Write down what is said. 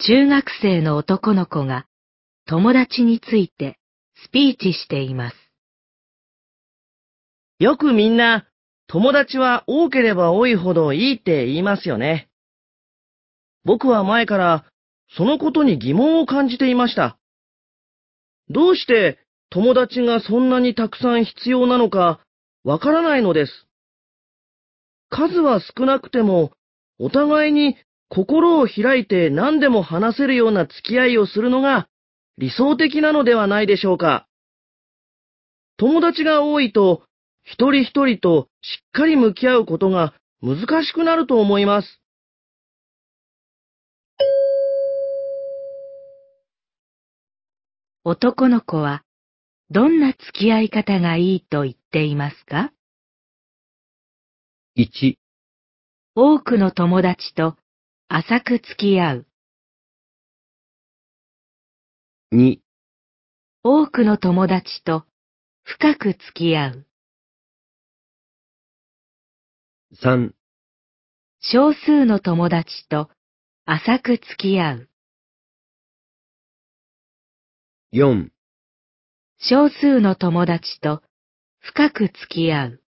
中学生の男の子が友達についてスピーチしています。 よくみんな、友達は多ければ多いほどいいって言いますよね。僕は前からそのことに疑問を感じていました。どうして友達がそんなにたくさん必要なのかわからないのです。数は少なくても、お互いに心を開いて何でも話せるような付き合いをするのが理想的なのではないでしょうか。友達が多いと、一人一人としっかり向き合うことが難しくなると思います。 男の子はどんな付き合い方がいいと言っていますか？ 1、 多くの友達と浅く付き合う。 2、 多くの友達と深く付き合う。 3、 少数の友達と浅く付き合う。 4 少数の友達と深く付き合う。